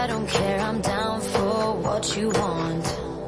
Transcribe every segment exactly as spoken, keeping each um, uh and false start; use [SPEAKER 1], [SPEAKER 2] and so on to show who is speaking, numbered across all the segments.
[SPEAKER 1] I don't care, I'm down for what you want.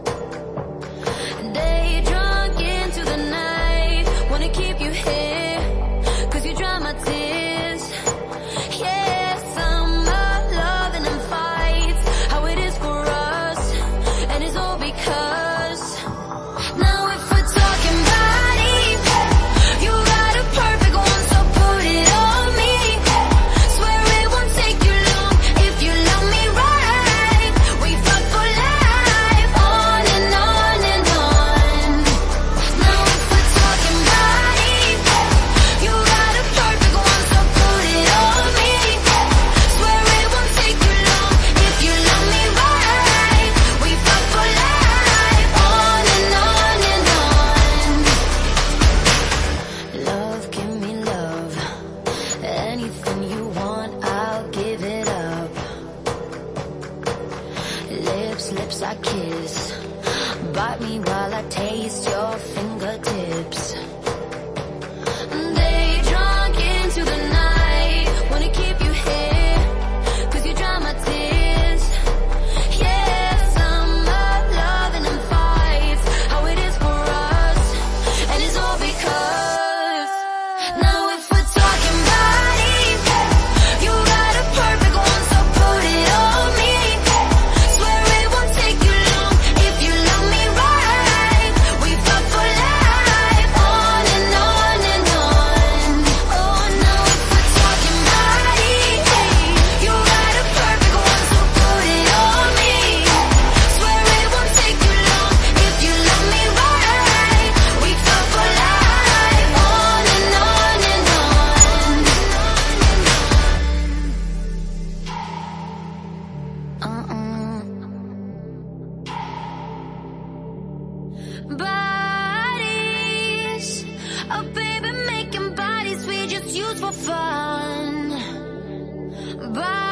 [SPEAKER 1] Day drunk into the night, wanna keep you here, cause you dry my tears. Yeah, summer loving and fights, how it is for us, and it's all because now if we're talking body, you got a perfect one, so put it on me. Swear it won't take you long if you love me right. We fuck for life, on and on and on. Now if we're talking body, you got a perfect one, so put it on me. Swear it won't take you long if you love me right. We fuck for life, on and on and on. Love, give me love. Anything you want, I'll give it up. Lips, lips I kiss. Bite me while I taste your fingertips. Day drunk into the night, wanna keep you here, cause you dry my tears. Yeah, summer loving and fights, how it is for us, and it's all because now if we're talking body, you got a perfect one, so put it on me. Swear it won't take you long if you love me right. We fuck for life, on and on and on. Oh, now if we're talking body, you got a perfect one, so put it on me. Swear it won't take you long if you love me right. We fuck for life, on and on and on. Uh-uh. Bodies, oh baby, making bodies we just use for fun. Bodies.